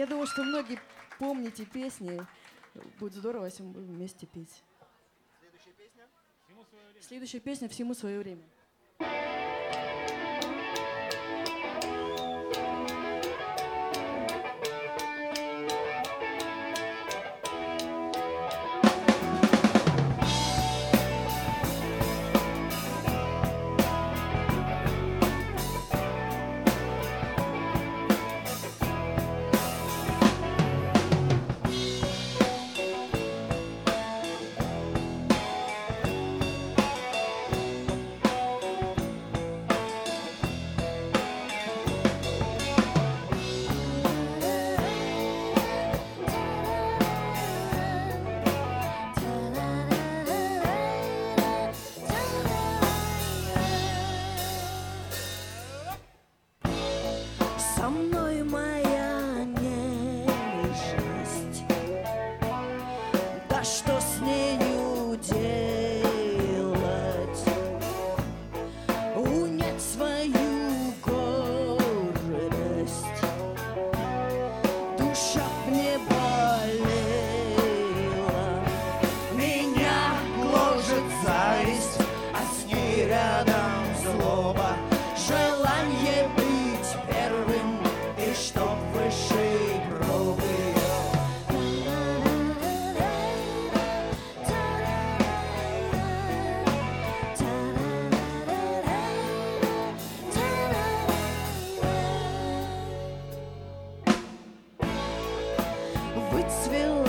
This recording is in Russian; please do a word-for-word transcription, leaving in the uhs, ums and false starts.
Я думаю, что многие помните песни. Будет здорово, если мы будем вместе петь. Следующая песня? Всему свое время. Следующая песня «Всему свое время». Со мной моя нежность, да что с нею делать? Унять свою гордость, душа мне болела, меня гложет зависть, а с ней рядом злоба, желание быть первым и чтоб выше пробы. Выцвела